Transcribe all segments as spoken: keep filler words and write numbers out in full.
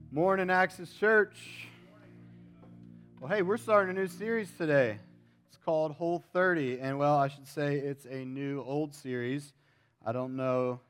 Morning, Access Church. Well, hey, we're starting a new series today. It's called Whole thirty, and well, I should say it's a new old series. I don't know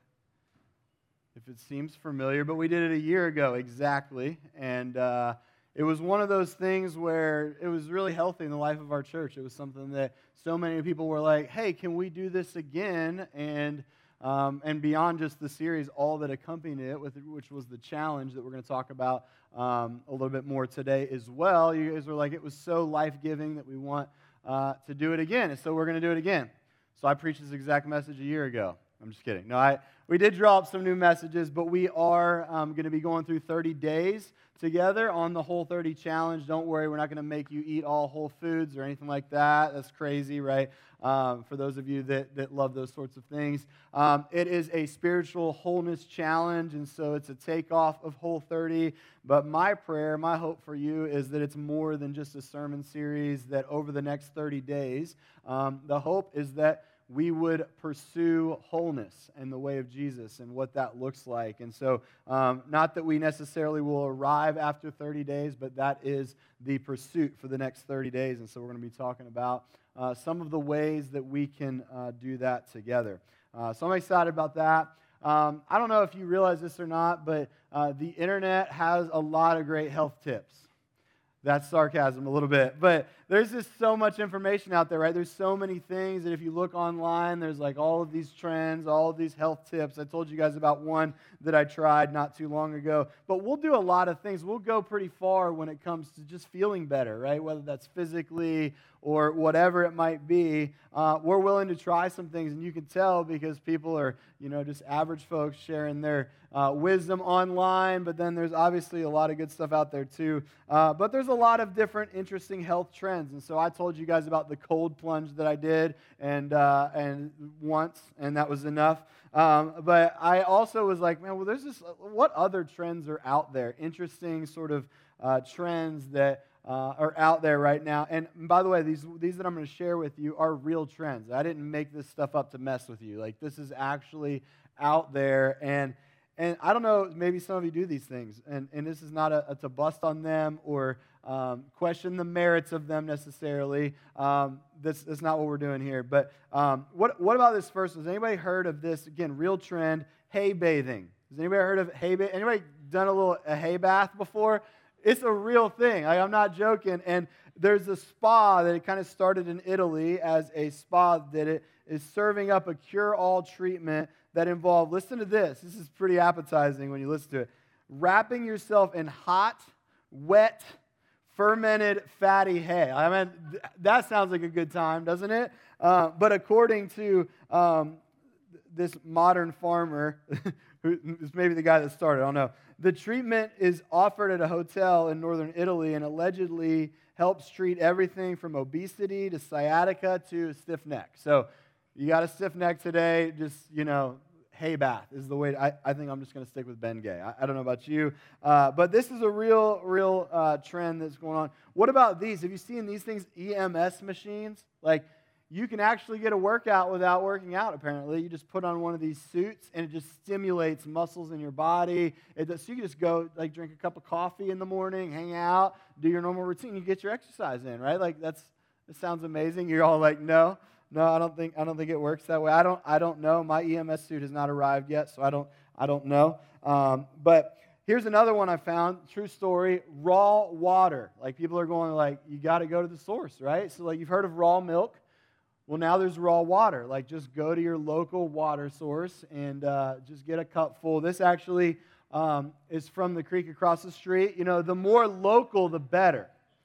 if it seems familiar, but we did it a year ago exactly, and uh, it was one of those things where it was really healthy in the life of our church. It was something that so many people were like, hey, can we do this again? And Um, and beyond just the series, all that accompanied it, with which was the challenge that we're going to talk about um, a little bit more today as well. You guys were like, it was so life-giving that we want uh, to do it again, and so we're going to do it again. So I preached this exact message a year ago. I'm just kidding. No, I we did drop some new messages, but we are um, going to be going through thirty days together on the Whole thirty Challenge. Don't worry, we're not going to make you eat all whole foods or anything like that. That's crazy, right? Um, for those of you that, that love those sorts of things. Um, it is a spiritual wholeness challenge, and so it's a takeoff of Whole thirty. But my prayer, my hope for you is that it's more than just a sermon series, that over the next thirty days, um, the hope is that we would pursue wholeness in the way of Jesus and what that looks like. And so, um, not that we necessarily will arrive after thirty days, but that is the pursuit for the next thirty days. And so we're going to be talking about uh, some of the ways that we can uh, do that together. Uh, so I'm excited about that. Um, I don't know if you realize this or not, but uh, the internet has a lot of great health tips. That's sarcasm a little bit, but there's just so much information out there, right? There's so many things that if you look online, there's like all of these trends, all of these health tips. I told you guys about one that I tried not too long ago, but we'll do a lot of things. We'll go pretty far when it comes to just feeling better, right? Whether that's physically or whatever it might be, uh, we're willing to try some things, and you can tell because people are, you know, just average folks sharing their uh, wisdom online, but then there's obviously a lot of good stuff out there too. Uh, but there's a lot of different interesting health trends, and so I told you guys about the cold plunge that I did, and uh, and once, and that was enough. Um, but I also was like, man, well, there's this. What other trends are out there? Interesting sort of uh, trends that Uh, are out there right now. And by the way, these these that I'm going to share with you are real trends. I didn't make this stuff up to mess with you. Like, this is actually out there. And and I don't know, maybe some of you do these things. And, and this is not a, a to bust on them or um, question the merits of them necessarily. Um, this that's not what we're doing here. But um, what what about this first one? Has anybody heard of this? Again, real trend, hay bathing. Has anybody heard of hay bathing? Anybody done a little a hay bath before? It's a real thing. I, I'm not joking. And there's a spa that it kind of started in Italy as a spa that it is serving up a cure-all treatment that involved, listen to this, this is pretty appetizing when you listen to it, wrapping yourself in hot, wet, fermented, fatty hay. I mean, th- that sounds like a good time, doesn't it? Uh, but according to um, this modern farmer, who is maybe the guy that started, I don't know, the treatment is offered at a hotel in northern Italy and allegedly helps treat everything from obesity to sciatica to a stiff neck. So you got a stiff neck today, just, you know, hay bath is the way. To, I, I think I'm just going to stick with Ben Gay. I, I don't know about you. Uh, but this is a real, real uh, trend that's going on. What about these? Have you seen these things, E M S machines? Like, you can actually get a workout without working out, apparently. You just put on one of these suits, and it just stimulates muscles in your body. It does, so you can just go, like, drink a cup of coffee in the morning, hang out, do your normal routine. You get your exercise in, right? Like, that's that sounds amazing. You're all like, no, no, I don't think I don't think it works that way. I don't I don't know. My E M S suit has not arrived yet, so I don't I don't know. Um, but here's another one I found. True story. Raw water. Like, people are going like, you got to go to the source, right? So, like, you've heard of raw milk. Well, now there's raw water. Like, just go to your local water source and uh, just get a cup full. This actually um, is from the creek across the street. You know, the more local, the better.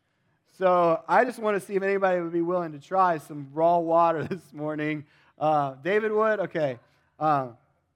So I just want to see if anybody would be willing to try some raw water this morning. Uh, David would? Okay. Uh,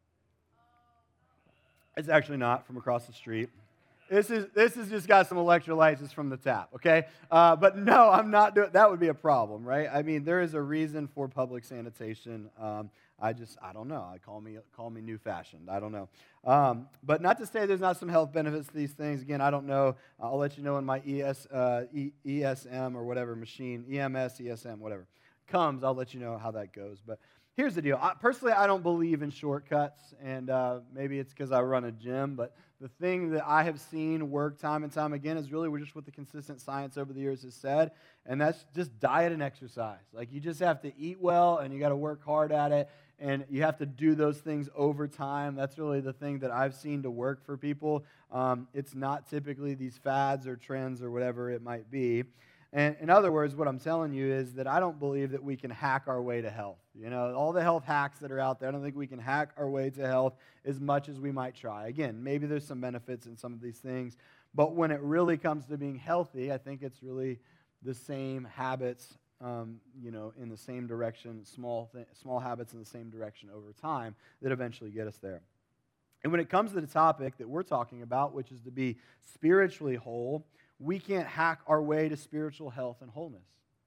it's actually not from across the street. This is this has just got some electrolytes just from the tap, okay? Uh, but no, I'm not doing. That would be a problem, right? I mean, there is a reason for public sanitation. Um, I just, I don't know. I call me call me new-fashioned. I don't know. Um, but not to say there's not some health benefits to these things. Again, I don't know. I'll let you know when my E S, uh, e, ESM or whatever machine, E M S, E S M, whatever, comes. I'll let you know how that goes. But here's the deal. I, personally, I don't believe in shortcuts, and uh, maybe it's because I run a gym, but the thing that I have seen work time and time again is really just what the consistent science over the years has said, and that's just diet and exercise. Like, you just have to eat well, and you got to work hard at it, and you have to do those things over time. That's really the thing that I've seen to work for people. Um, it's not typically these fads or trends or whatever it might be. And in other words, what I'm telling you is that I don't believe that we can hack our way to health. You know, all the health hacks that are out there, I don't think we can hack our way to health as much as we might try. Again, maybe there's some benefits in some of these things, but when it really comes to being healthy, I think it's really the same habits, um, you know, in the same direction, small th- small habits in the same direction over time that eventually get us there. And when it comes to the topic that we're talking about, which is to be spiritually whole, we can't hack our way to spiritual health and wholeness.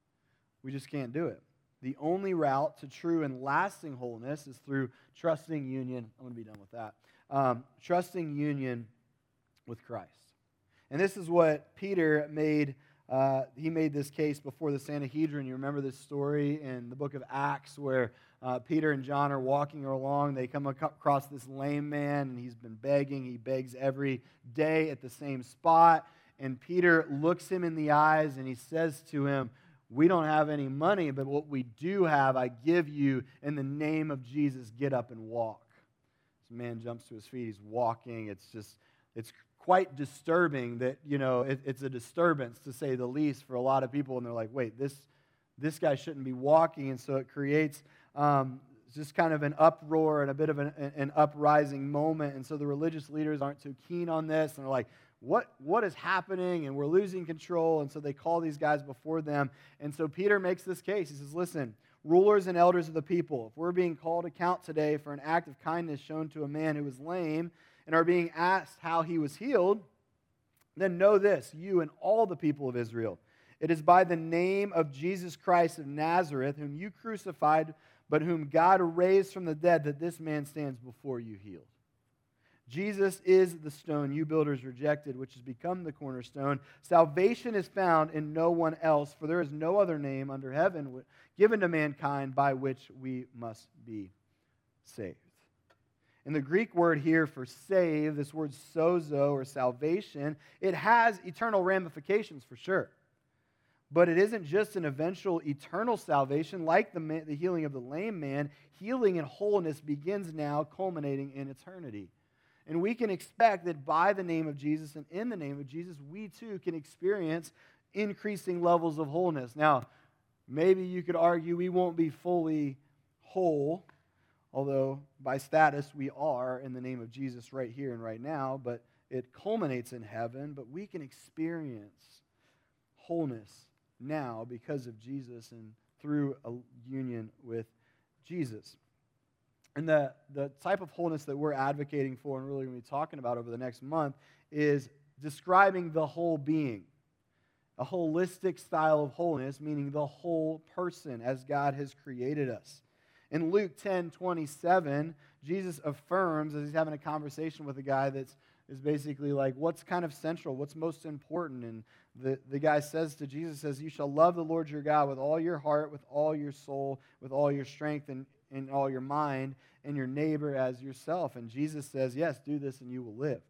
We just can't do it. The only route to true and lasting wholeness is through trusting union. I'm going to be done with that. Um, trusting union with Christ. And this is what Peter made. Uh, he made this case before the Sanhedrin. You remember this story in the book of Acts where uh, Peter and John are walking along. They come across this lame man, and he's been begging. He begs every day at the same spot. And Peter looks him in the eyes and he says to him, "We don't have any money, but what we do have, I give you in the name of Jesus. Get up and walk." This man jumps to his feet. He's walking. It's just, it's quite disturbing that, you know, it, it's a disturbance to say the least for a lot of people. And they're like, wait, this, this guy shouldn't be walking. And so it creates um, just kind of an uproar and a bit of an, an uprising moment. And so the religious leaders aren't too keen on this. And they're like, What what is happening? And we're losing control. And so they call these guys before them. And so Peter makes this case. He says, listen, rulers and elders of the people, if we're being called to account today for an act of kindness shown to a man who was lame and are being asked how he was healed, then know this, you and all the people of Israel. It is by the name of Jesus Christ of Nazareth, whom you crucified, but whom God raised from the dead, that this man stands before you healed. Jesus is the stone you builders rejected, which has become the cornerstone. Salvation is found in no one else, for there is no other name under heaven given to mankind by which we must be saved. And the Greek word here for save, this word sozo or salvation, it has eternal ramifications for sure. But it isn't just an eventual eternal salvation like the, man, the healing of the lame man. Healing and wholeness begins now, culminating in eternity. And we can expect that by the name of Jesus and in the name of Jesus, we too can experience increasing levels of wholeness. Now, maybe you could argue we won't be fully whole, although by status we are in the name of Jesus right here and right now, but it culminates in heaven. But we can experience wholeness now because of Jesus and through a union with Jesus. And the, the type of wholeness that we're advocating for and really going to be talking about over the next month is describing the whole being. A holistic style of wholeness, meaning the whole person as God has created us. In Luke ten twenty-seven, Jesus affirms, as he's having a conversation with a guy that's is basically like, what's kind of central? What's most important? And the, the guy says to Jesus, says, you shall love the Lord your God with all your heart, with all your soul, with all your strength, and in all your mind, and your neighbor as yourself. And Jesus says, yes, do this and you will live.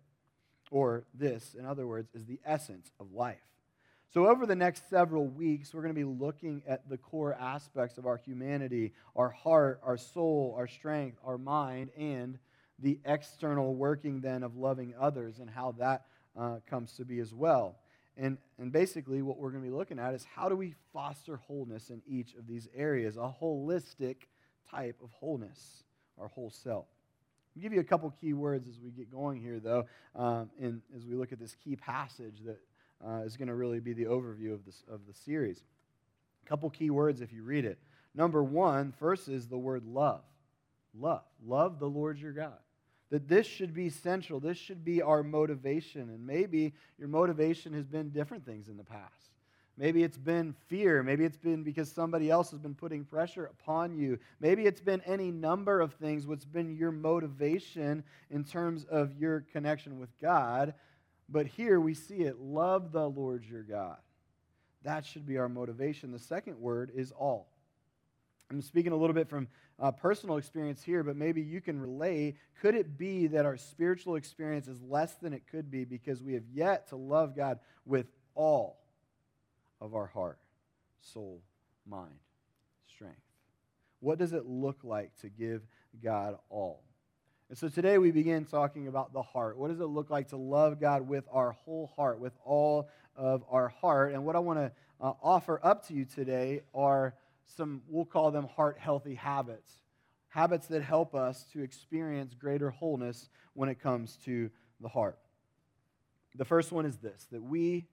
Or this, in other words, is the essence of life. So over the next several weeks, we're going to be looking at the core aspects of our humanity, our heart, our soul, our strength, our mind, and the external working then of loving others and how that uh, comes to be as well. And, and basically what we're going to be looking at is how do we foster wholeness in each of these areas, a holistic type of wholeness, our whole self. I'll give you a couple key words as we get going here, though, um, and as we look at this key passage that uh, is going to really be the overview of this of the series. A couple key words if you read it. Number one, first is the word love. Love. Love the Lord your God. That this should be central. This should be our motivation. And maybe your motivation has been different things in the past. Maybe it's been fear. Maybe it's been because somebody else has been putting pressure upon you. Maybe it's been any number of things. What's been your motivation in terms of your connection with God. But here we see it. Love the Lord your God. That should be our motivation. The second word is all. I'm speaking a little bit from uh, personal experience here, but maybe you can relate. Could it be that our spiritual experience is less than it could be because we have yet to love God with all of our heart, soul, mind, strength? What does it look like to give God all? And so today we begin talking about the heart. What does it look like to love God with our whole heart, with all of our heart? And what I want to uh, offer up to you today are some, we'll call them heart-healthy habits. Habits that help us to experience greater wholeness when it comes to the heart. The first one is this, that we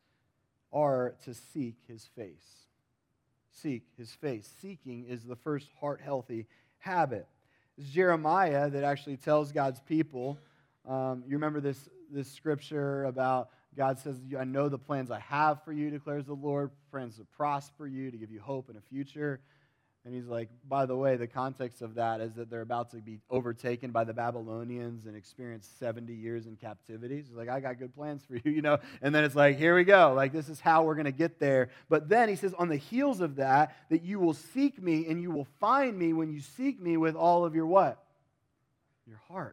are to seek His face. Seek His face. Seeking is the first heart-healthy habit. It's Jeremiah that actually tells God's people, um, you remember this, this scripture about God says, I know the plans I have for you, declares the Lord, plans to prosper you, to give you hope and a future. And he's like, by the way, the context of that is that they're about to be overtaken by the Babylonians and experience seventy years in captivity. He's like, I got good plans for you, you know. And then it's like, here we go. Like, this is how we're going to get there. But then he says, on the heels of that, that you will seek me and you will find me when you seek me with all of your what? Your heart.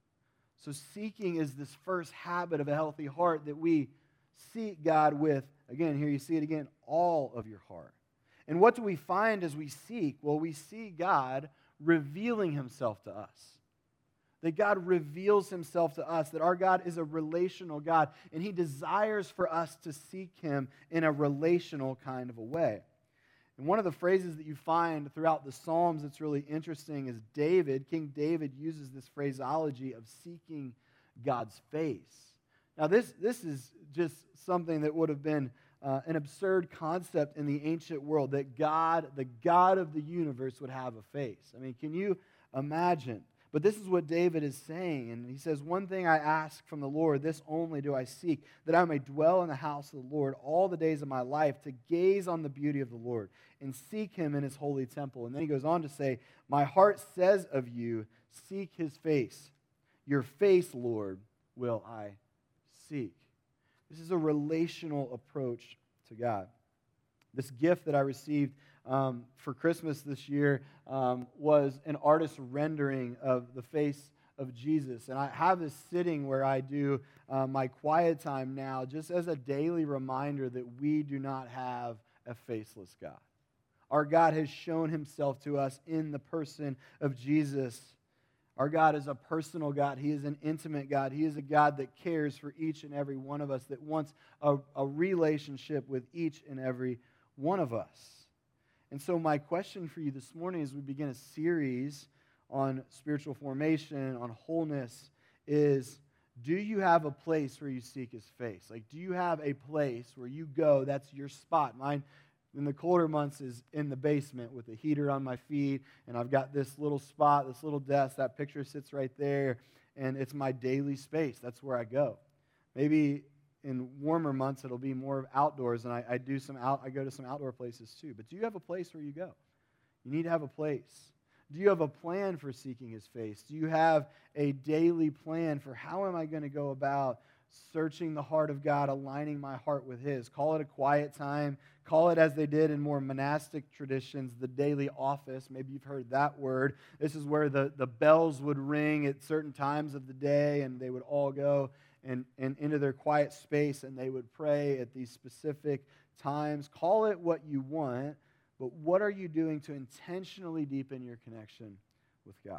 So seeking is this first habit of a healthy heart that we seek God with, again, here you see it again, all of your heart. And what do we find as we seek? Well, we see God revealing Himself to us. That God reveals Himself to us, that our God is a relational God, and He desires for us to seek Him in a relational kind of a way. And one of the phrases that you find throughout the Psalms that's really interesting is David, King David uses this phraseology of seeking God's face. Now this, this is just something that would have been uh, an absurd concept in the ancient world, that God, the God of the universe, would have a face. I mean, can you imagine? But this is what David is saying, and he says, one thing I ask from the Lord, this only do I seek, that I may dwell in the house of the Lord all the days of my life, to gaze on the beauty of the Lord and seek Him in His holy temple. And then he goes on to say, my heart says of you, seek His face. Your face, Lord, will I seek. This is a relational approach to God. This gift that I received Um, for Christmas this year um, was an artist's rendering of the face of Jesus. And I have this sitting where I do uh, my quiet time now just as a daily reminder that we do not have a faceless God. Our God has shown Himself to us in the person of Jesus. Our God is a personal God. He is an intimate God. He is a God that cares for each and every one of us, that wants a, a relationship with each and every one of us. And so my question for you this morning as we begin a series on spiritual formation, on wholeness, is do you have a place where you seek His face? Like, do you have a place where you go, that's your spot? Mine, in the colder months, is in the basement with a heater on my feet, and I've got this little spot, this little desk, that picture sits right there, and it's my daily space. That's where I go. Maybe in warmer months, it'll be more outdoors, and I, I do some out. I go to some outdoor places too. But do you have a place where you go? You need to have a place. Do you have a plan for seeking His face? Do you have a daily plan for how am I going to go about searching the heart of God, aligning my heart with His? Call it a quiet time. Call it, as they did in more monastic traditions, the daily office. Maybe you've heard that word. This is where the, the bells would ring at certain times of the day, and they would all go And, and into their quiet space, and they would pray at these specific times. Call it what you want, but what are you doing to intentionally deepen your connection with God?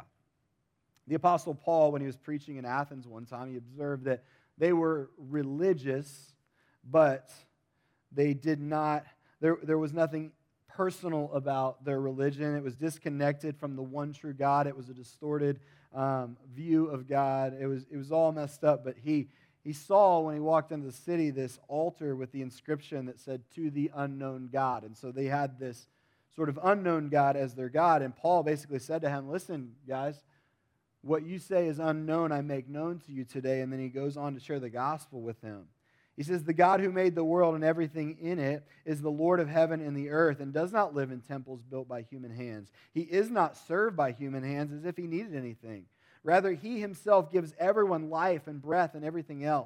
The Apostle Paul, when he was preaching in Athens one time, he observed that they were religious, but they did not, there, there was nothing personal about their religion. It was disconnected from the one true God. It was a distorted Um, view of God. It was it was all messed up, but he he saw when he walked into the city this altar with the inscription that said, to the unknown God. And so they had this sort of unknown God as their God. And Paul basically said to him, listen, guys, what you say is unknown, I make known to you today. And then he goes on to share the gospel with him. He says, the God who made the world and everything in it is the Lord of heaven and the earth, and does not live in temples built by human hands. He is not served by human hands as if He needed anything. Rather, He Himself gives everyone life and breath and everything else.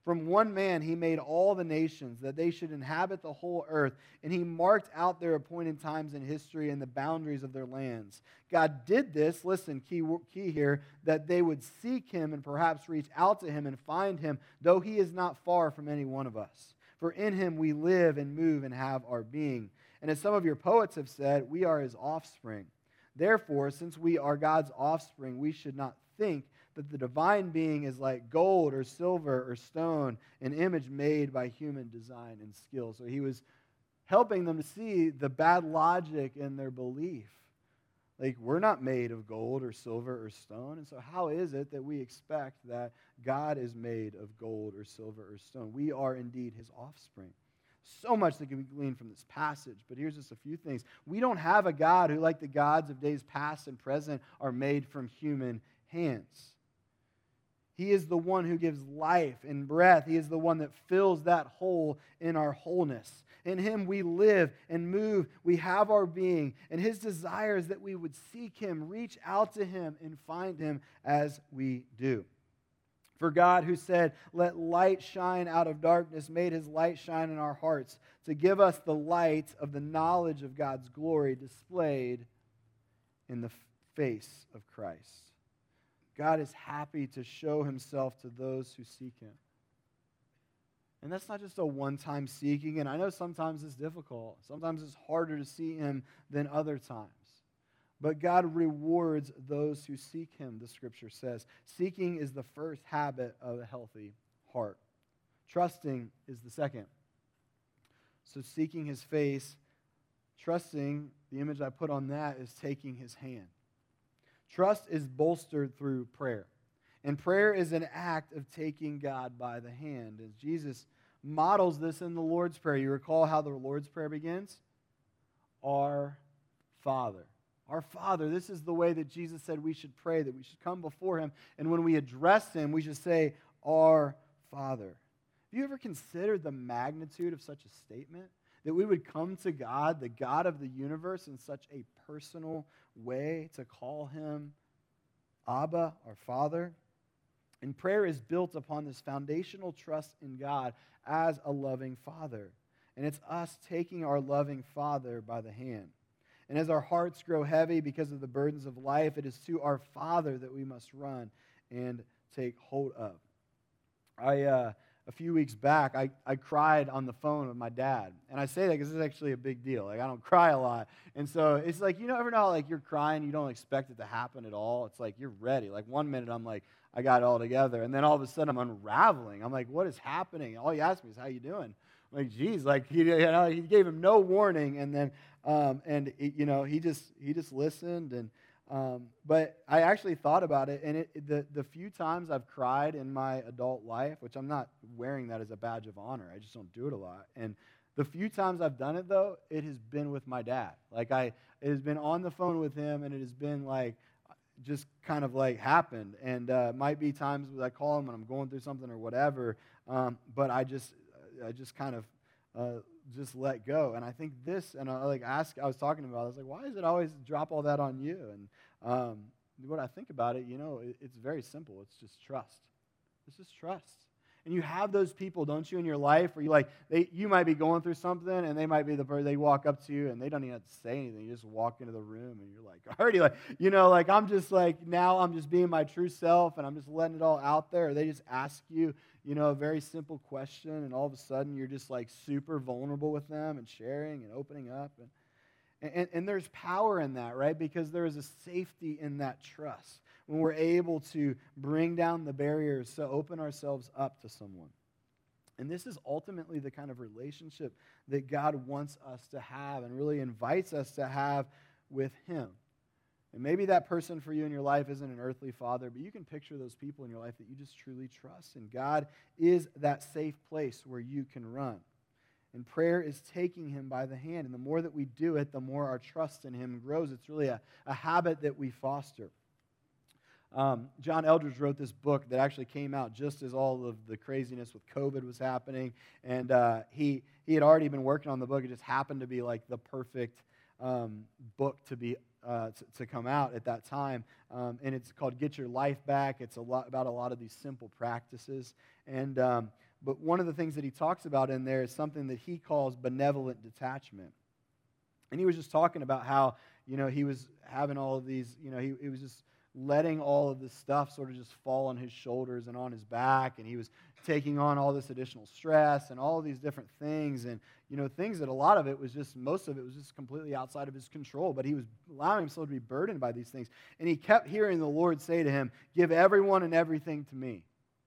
From one man he made all the nations, that they should inhabit the whole earth, and he marked out their appointed times in history and the boundaries of their lands. God did this, listen, key, key here, that they would seek him and perhaps reach out to him and find him, though he is not far from any one of us. For in him we live and move and have our being. And as some of your poets have said, we are his offspring. Therefore, since we are God's offspring, we should not think that the divine being is like gold or silver or stone, an image made by human design and skill. So he was helping them to see the bad logic in their belief. Like, we're not made of gold or silver or stone. And so how is it that we expect that God is made of gold or silver or stone? We are indeed his offspring. So much that can be gleaned from this passage, but here's just a few things. We don't have a God who, like the gods of days past and present, are made from human hands. He is the one who gives life and breath. He is the one that fills that hole in our wholeness. In him we live and move. We have our being. And his desire is that we would seek him, reach out to him, and find him as we do. For God, who said, "Let light shine out of darkness," made his light shine in our hearts to give us the light of the knowledge of God's glory displayed in the face of Christ. God is happy to show himself to those who seek him. And that's not just a one-time seeking, and I know sometimes it's difficult. Sometimes it's harder to see him than other times. But God rewards those who seek him, the scripture says. Seeking is the first habit of a healthy heart. Trusting is the second. So seeking his face, trusting, the image I put on that is taking his hand. Trust is bolstered through prayer. And prayer is an act of taking God by the hand. As Jesus models this in the Lord's Prayer. You recall how the Lord's Prayer begins? Our Father. Our Father. This is the way that Jesus said we should pray, that we should come before him. And when we address him, we should say, Our Father. Have you ever considered the magnitude of such a statement? That we would come to God, the God of the universe, in such a personal way to call him Abba, our Father. And prayer is built upon this foundational trust in God as a loving Father. And it's us taking our loving Father by the hand. And as our hearts grow heavy because of the burdens of life, it is to our Father that we must run and take hold of. I, uh, a few weeks back, I, I cried on the phone with my dad. And I say that because it's actually a big deal. Like, I don't cry a lot. And so it's like, you know, ever know how, like, you're crying, you don't expect it to happen at all? It's like, you're ready. Like, one minute I'm like, I got it all together. And then all of a sudden I'm unraveling. I'm like, what is happening? All he asked me is, how you doing? I'm like, geez, like, he, you know, he gave him no warning. And then, um, and, it, you know, he just, he just listened. And, um, but I actually thought about it. And it, the, the few times I've cried in my adult life, which I'm not wearing that as a badge of honor. I just don't do it a lot. And the few times I've done it, though, it has been with my dad. Like, I, it has been on the phone with him, and it has been like, just kind of like happened. And uh, might be times when I call him when I'm going through something or whatever, um, but I just, I just kind of uh, just let go. And I think this, and I like ask, I was talking about, I was like, why does it always drop all that on you? And um, what I think about it, you know, it, it's very simple. It's just trust. It's just trust. And you have those people, don't you, in your life where you like, they, you might be going through something, and they might be the person, they walk up to you, and they don't even have to say anything. You just walk into the room, and you're like, already like, you know, like, I'm just like, now I'm just being my true self, and I'm just letting it all out there. Or they just ask you, you know, a very simple question, and all of a sudden you're just like super vulnerable with them and sharing and opening up. And, and, and there's power in that, right? Because there is a safety in that trust. When we're able to bring down the barriers to open ourselves up to someone. And this is ultimately the kind of relationship that God wants us to have and really invites us to have with him. And maybe that person for you in your life isn't an earthly father, but you can picture those people in your life that you just truly trust. And God is that safe place where you can run. And prayer is taking him by the hand. And the more that we do it, the more our trust in him grows. It's really a, a habit that we foster. Um, John Eldredge wrote this book that actually came out just as all of the craziness with COVID was happening, and uh, he he had already been working on the book. It just happened to be like the perfect um, book to be uh, to, to come out at that time, um, and it's called "Get Your Life Back." It's a lot about a lot of these simple practices, and um, But one of the things that he talks about in there is something that he calls benevolent detachment. And he was just talking about how, you know, he was having all of these, you know, he, he was just letting all of this stuff sort of just fall on his shoulders and on his back, and he was taking on all this additional stress and all of these different things, and, you know, things that a lot of it was just, most of it was just completely outside of his control, but he was allowing himself to be burdened by these things. And he kept hearing the Lord say to him, "Give everyone and everything to me."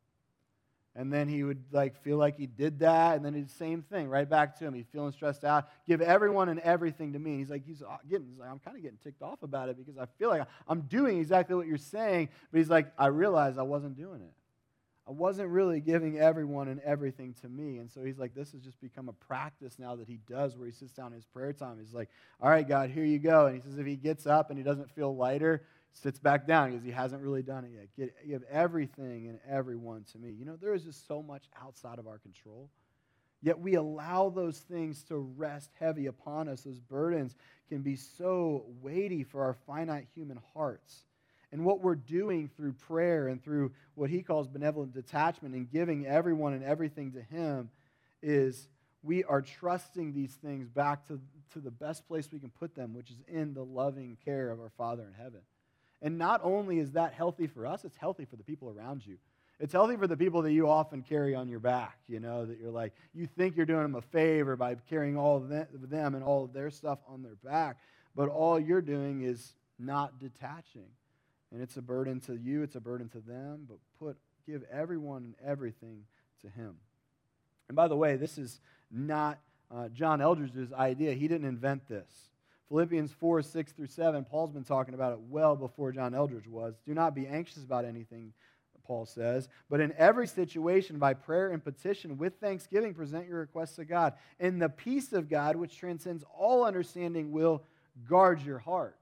And then he would like feel like he did that, and then it's the same thing, right back to him. He's feeling stressed out. Give everyone and everything to me. And he's like, he's getting, he's like, I'm kind of getting ticked off about it because I feel like I'm doing exactly what you're saying. But he's like, I realized I wasn't doing it. I wasn't really giving everyone and everything to me. And so he's like, this has just become a practice now that he does, where he sits down in his prayer time. He's like, all right, God, here you go. And he says if he gets up and he doesn't feel lighter, sits back down because he hasn't really done it yet. Get, give everything and everyone to me. You know, there is just so much outside of our control. Yet we allow those things to rest heavy upon us. Those burdens can be so weighty for our finite human hearts. And what we're doing through prayer and through what he calls benevolent detachment and giving everyone and everything to him is we are trusting these things back to, to the best place we can put them, which is in the loving care of our Father in heaven. And not only is that healthy for us, it's healthy for the people around you. It's healthy for the people that you often carry on your back, you know, that you're like, you think you're doing them a favor by carrying all of them and all of their stuff on their back, but all you're doing is not detaching. And it's a burden to you, it's a burden to them, but put give everyone and everything to him. And by the way, this is not uh, John Eldredge's idea. He didn't invent this. Philippians four, six through seven, Paul's been talking about it well before John Eldredge was. Do not be anxious about anything, Paul says, but in every situation, by prayer and petition, with thanksgiving, present your requests to God. And the peace of God, which transcends all understanding, will guard your hearts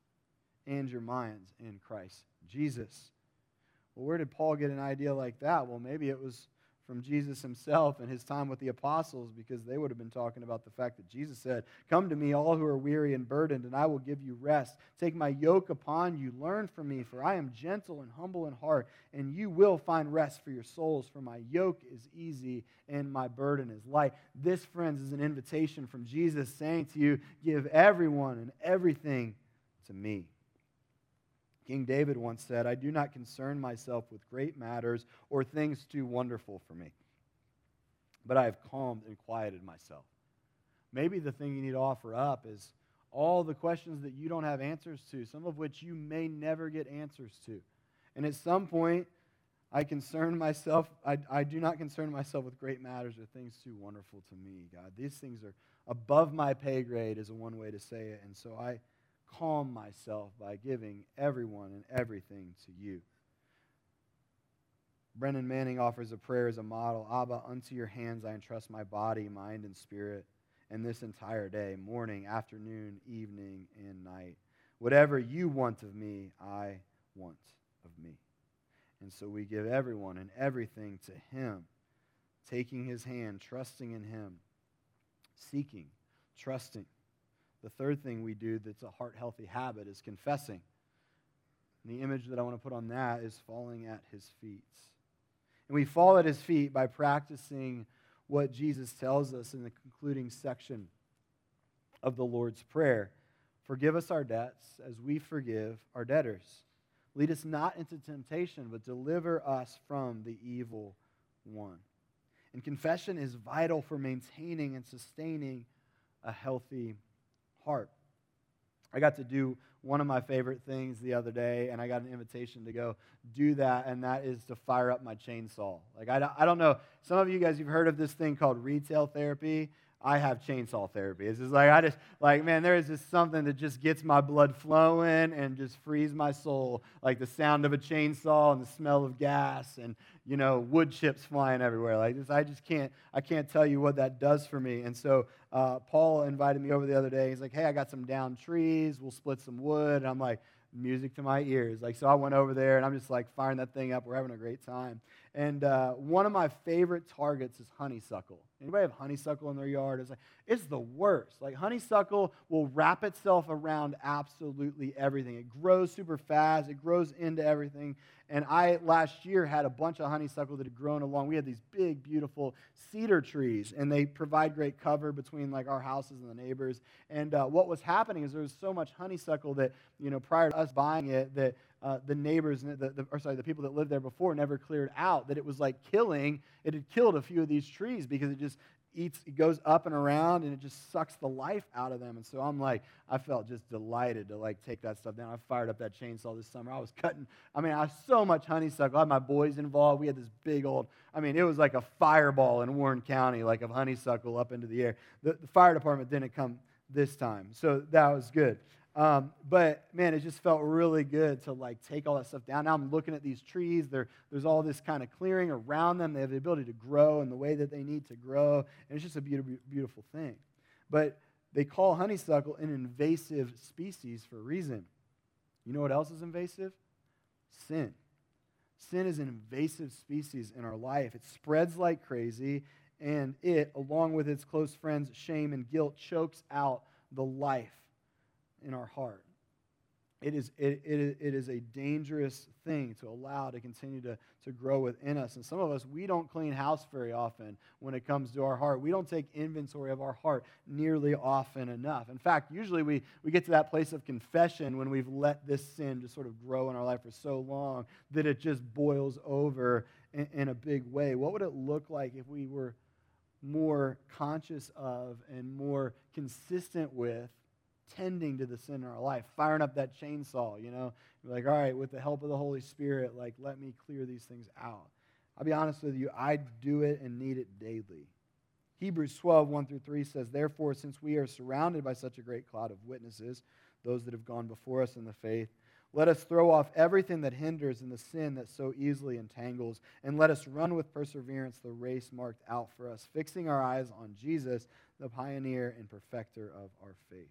and your minds in Christ Jesus. Well, where did Paul get an idea like that? Well, maybe it was from Jesus himself and his time with the apostles, because they would have been talking about the fact that Jesus said, "Come to me, all who are weary and burdened, and I will give you rest. Take my yoke upon you. Learn from me, for I am gentle and humble in heart, and you will find rest for your souls, for my yoke is easy and my burden is light." This, friends, is an invitation from Jesus saying to you, give everyone and everything to me. King David once said, "I do not concern myself with great matters or things too wonderful for me, but I have calmed and quieted myself." Maybe the thing you need to offer up is all the questions that you don't have answers to, some of which you may never get answers to. And at some point, I concern myself, I, I do not concern myself with great matters or things too wonderful to me, God. These things are above my pay grade is a one way to say it, and so I calm myself by giving everyone and everything to you. Brennan Manning offers a prayer as a model. Abba, unto your hands I entrust my body, mind, and spirit, and this entire day, morning, afternoon, evening, and night. Whatever you want of me, I want of me. And so we give everyone and everything to him, taking his hand, trusting in him, seeking, trusting. The third thing we do that's a heart-healthy habit is confessing. And the image that I want to put on that is falling at his feet. And we fall at his feet by practicing what Jesus tells us in the concluding section of the Lord's Prayer. Forgive us our debts as we forgive our debtors. Lead us not into temptation, but deliver us from the evil one. And confession is vital for maintaining and sustaining a healthy heart. I got to do one of my favorite things the other day, and I got an invitation to go do that, and that is to fire up my chainsaw. Like, I, I don't know, some of you guys, you've heard of this thing called retail therapy. I have chainsaw therapy. It's just like, I just, like, man, there is just something that just gets my blood flowing and just frees my soul. Like the sound of a chainsaw and the smell of gas and, you know, wood chips flying everywhere. Like this, I just can't, I can't tell you what that does for me. And so uh, Paul invited me over the other day. He's like, hey, I got some downed trees. We'll split some wood. And I'm like, music to my ears. Like, so I went over there and I'm just like firing that thing up. We're having a great time. And uh, one of my favorite targets is honeysuckle. Anybody have honeysuckle in their yard? It's like, it's the worst. Like, honeysuckle will wrap itself around absolutely everything. It grows super fast. It grows into everything. And I, last year, had a bunch of honeysuckle that had grown along. We had these big, beautiful cedar trees, and they provide great cover between, like, our houses and the neighbors. And uh, what was happening is there was so much honeysuckle that, you know, prior to us buying it, that uh, the neighbors, the, the, or sorry, the people that lived there before never cleared out, that it was like killing, it had killed a few of these trees because it just eats, it goes up and around, and it just sucks the life out of them. And so I'm like, I felt just delighted to like take that stuff down. I fired up that chainsaw this summer. I was cutting, I mean, I had so much honeysuckle. I had my boys involved. We had this big old, I mean, it was like a fireball in Warren County, like of honeysuckle up into the air. The, the fire department didn't come this time, so that was good. Um, but, man, it just felt really good to, like, take all that stuff down. Now I'm looking at these trees. There, there's all this kind of clearing around them. They have the ability to grow in the way that they need to grow, and it's just a beautiful, beautiful thing. But they call honeysuckle an invasive species for a reason. You know what else is invasive? Sin. Sin is an invasive species in our life. It spreads like crazy, and it, along with its close friends, shame and guilt, chokes out the life in our heart. It is, it, it, it is a dangerous thing to allow to continue to, to grow within us. And some of us, we don't clean house very often when it comes to our heart. We don't take inventory of our heart nearly often enough. In fact, usually we, we get to that place of confession when we've let this sin just sort of grow in our life for so long that it just boils over in, in a big way. What would it look like if we were more conscious of and more consistent with tending to the sin in our life, firing up that chainsaw, you know, like, all right, with the help of the Holy Spirit, like, let me clear these things out. I'll be honest with you, I do it and need it daily. Hebrews twelve, one through three says, therefore, since we are surrounded by such a great cloud of witnesses, those that have gone before us in the faith, let us throw off everything that hinders and the sin that so easily entangles, and let us run with perseverance the race marked out for us, fixing our eyes on Jesus, the pioneer and perfecter of our faith.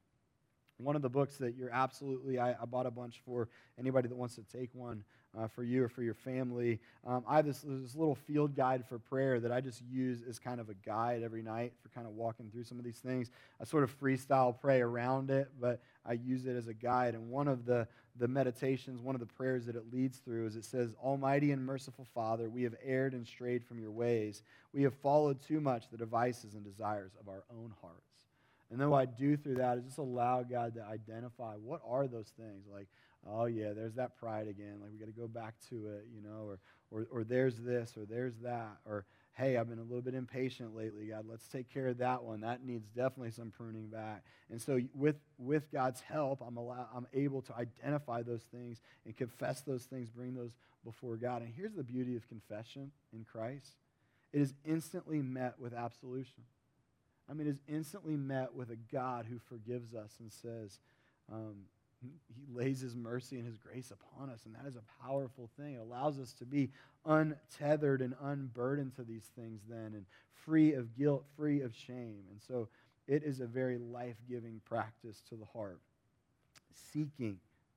One of the books that you're absolutely, I, I bought a bunch for anybody that wants to take one uh, for you or for your family. Um, I have this, this little field guide for prayer that I just use as kind of a guide every night for kind of walking through some of these things. I sort of freestyle pray around it, but I use it as a guide. And one of the, the meditations, one of the prayers that it leads through is it says, Almighty and merciful Father, we have erred and strayed from your ways. We have followed too much the devices and desires of our own hearts. And then what I do through that is just allow God to identify what are those things. Like, oh yeah, there's that pride again. Like, we got to go back to it, you know, or, or or there's this, or there's that, or hey, I've been a little bit impatient lately, God. Let's take care of that one. That needs definitely some pruning back. And so with with God's help, I'm allow, I'm able to identify those things and confess those things, bring those before God. And here's the beauty of confession in Christ. It is instantly met with absolution. I mean, is instantly met with a God who forgives us and says, um, he lays his mercy and his grace upon us, and that is a powerful thing. It allows us to be untethered and unburdened to these things then, and free of guilt, free of shame. And so it is a very life-giving practice to the heart. Seeking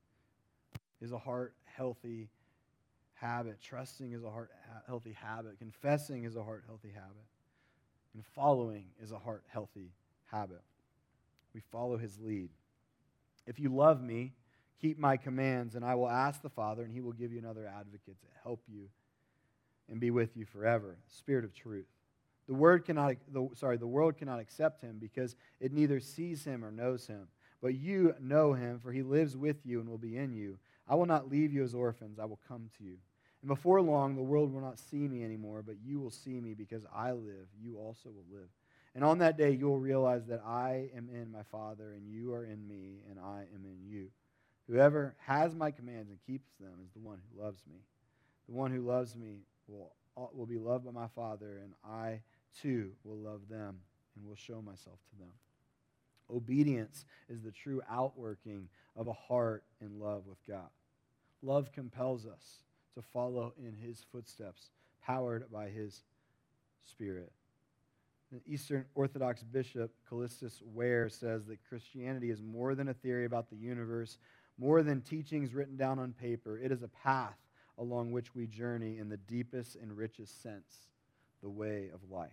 is a heart-healthy habit. Trusting is a heart-healthy habit. Confessing is a heart-healthy habit. And following is a heart-healthy habit. We follow his lead. If you love me, keep my commands, and I will ask the Father, and he will give you another advocate to help you and be with you forever, Spirit of truth. The word cannot, the, sorry, the world cannot accept him because it neither sees him or knows him. But you know him, for he lives with you and will be in you. I will not leave you as orphans. I will come to you. And before long, the world will not see me anymore, but you will see me because I live. You also will live. And on that day, you will realize that I am in my Father, and you are in me, and I am in you. Whoever has my commands and keeps them is the one who loves me. The one who loves me will, will be loved by my Father, and I, too, will love them and will show myself to them. Obedience is the true outworking of a heart in love with God. Love compels us to follow in his footsteps, powered by his Spirit. The Eastern Orthodox bishop Callistus Ware says that Christianity is more than a theory about the universe, more than teachings written down on paper. It is a path along which we journey in the deepest and richest sense, the way of life.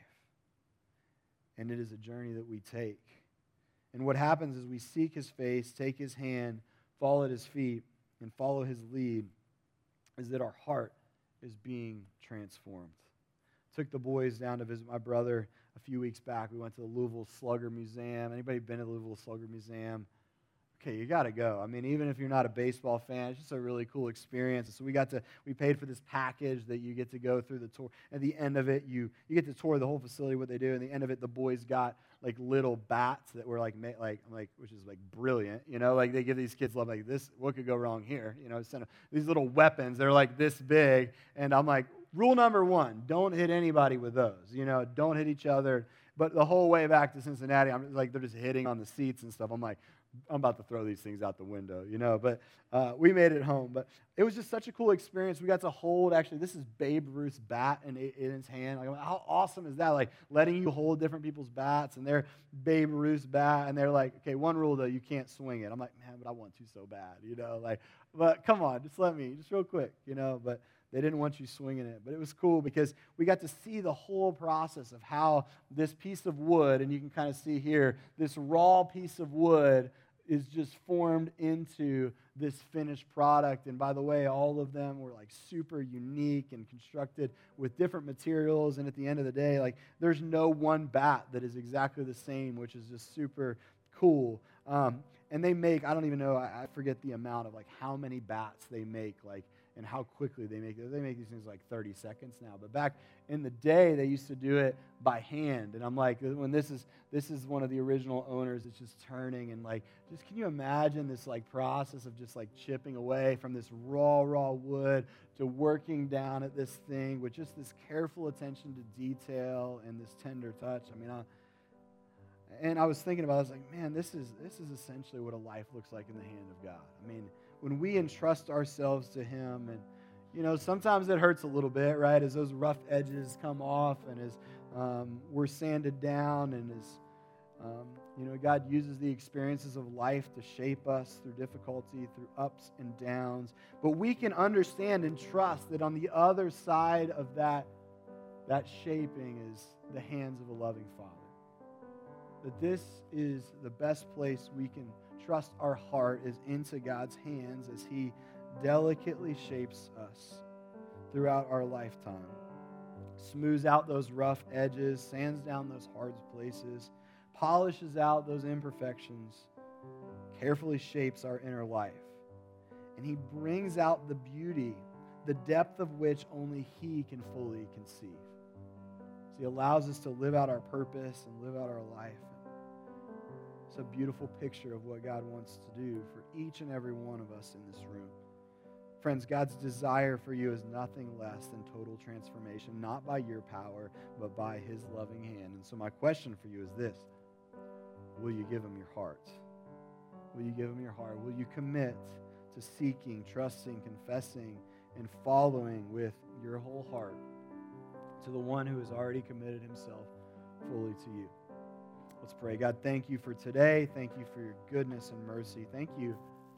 And it is a journey that we take. And what happens is we seek his face, take his hand, fall at his feet, and follow his lead. is that our heart is being transformed. Took the boys down to visit my brother a few weeks back. We went to the Louisville Slugger Museum. Anybody been to the Louisville Slugger Museum? Okay, you got to go. I mean, even if you're not a baseball fan, it's just a really cool experience. So we got to, we paid for this package that you get to go through the tour. At the end of it, you you get to tour the whole facility, what they do. At the end of it, the boys got like little bats that were like, like, like, which is like brilliant, you know, like they give these kids love, like this, what could go wrong here? You know, send them, these little weapons, they're like this big. And I'm like, rule number one, don't hit anybody with those, you know, don't hit each other. But the whole way back to Cincinnati, I'm like, they're just hitting on the seats and stuff. I'm like, I'm about to throw these things out the window, you know, but uh, we made it home. But it was just such a cool experience. We got to hold, actually, this is Babe Ruth's bat in, in his hand. Like, how awesome is that? Like, letting you hold different people's bats, and they're Babe Ruth's bat, and they're like, okay, one rule, though, you can't swing it. I'm like, man, but I want to so bad, you know, like, but come on, just let me, just real quick, you know, but they didn't want you swinging it. But it was cool because we got to see the whole process of how this piece of wood, and you can kind of see here, this raw piece of wood is just formed into this finished product. And by the way, all of them were like super unique and constructed with different materials. And at the end of the day, like there's no one bat that is exactly the same, which is just super cool. Um, and they make, I don't even know, I, I forget the amount of like how many bats they make, like, and how quickly they make it. They make these things like thirty seconds now. But back in the day, they used to do it by hand. And I'm like, when this is this is one of the original owners, it's just turning and like, just can you imagine this like process of just like chipping away from this raw, raw wood to working down at this thing with just this careful attention to detail and this tender touch. I mean, I, and I was thinking about it, I was like, man, this is this is essentially what a life looks like in the hand of God. I mean, when we entrust ourselves to Him, and, you know, sometimes it hurts a little bit, right, as those rough edges come off and as um, we're sanded down and as, um, you know, God uses the experiences of life to shape us through difficulty, through ups and downs. But we can understand and trust that on the other side of that, that shaping is the hands of a loving Father. That this is the best place we can trust our heart is into God's hands as He delicately shapes us throughout our lifetime. Smooths out those rough edges, sands down those hard places, polishes out those imperfections, carefully shapes our inner life. And He brings out the beauty, the depth of which only He can fully conceive. So He allows us to live out our purpose and live out our life. It's a beautiful picture of what God wants to do for each and every one of us in this room. Friends, God's desire for you is nothing less than total transformation, not by your power, but by His loving hand. And so my question for you is this: will you give Him your heart? Will you give Him your heart? Will you commit to seeking, trusting, confessing, and following with your whole heart to the one who has already committed Himself fully to you? Let's pray. God, thank you for today. Thank you for your goodness and mercy. Thank you,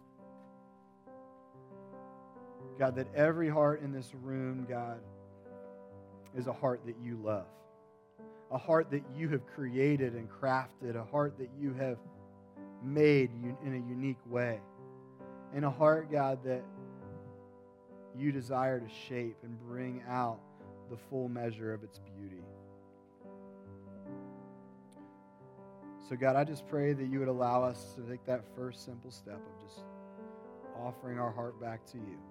God, that every heart in this room, God, is a heart that you love. A heart that you have created and crafted. A heart that you have made in a unique way. And a heart, God, that you desire to shape and bring out the full measure of its beauty. So God, I just pray that you would allow us to take that first simple step of just offering our heart back to you.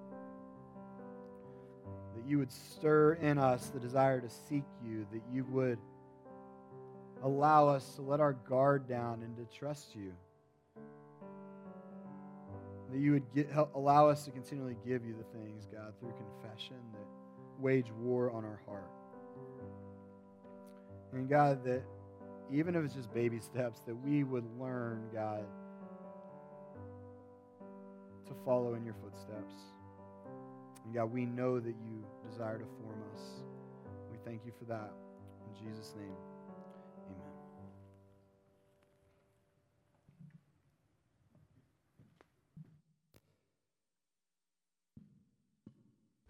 That you would stir in us the desire to seek you, that you would allow us to let our guard down and to trust you. That you would get, help, allow us to continually give you the things, God, through confession that wage war on our heart. And God, that even if it's just baby steps, that we would learn, God, to follow in your footsteps. And God, we know that you desire to form us. We thank you for that. In Jesus' name.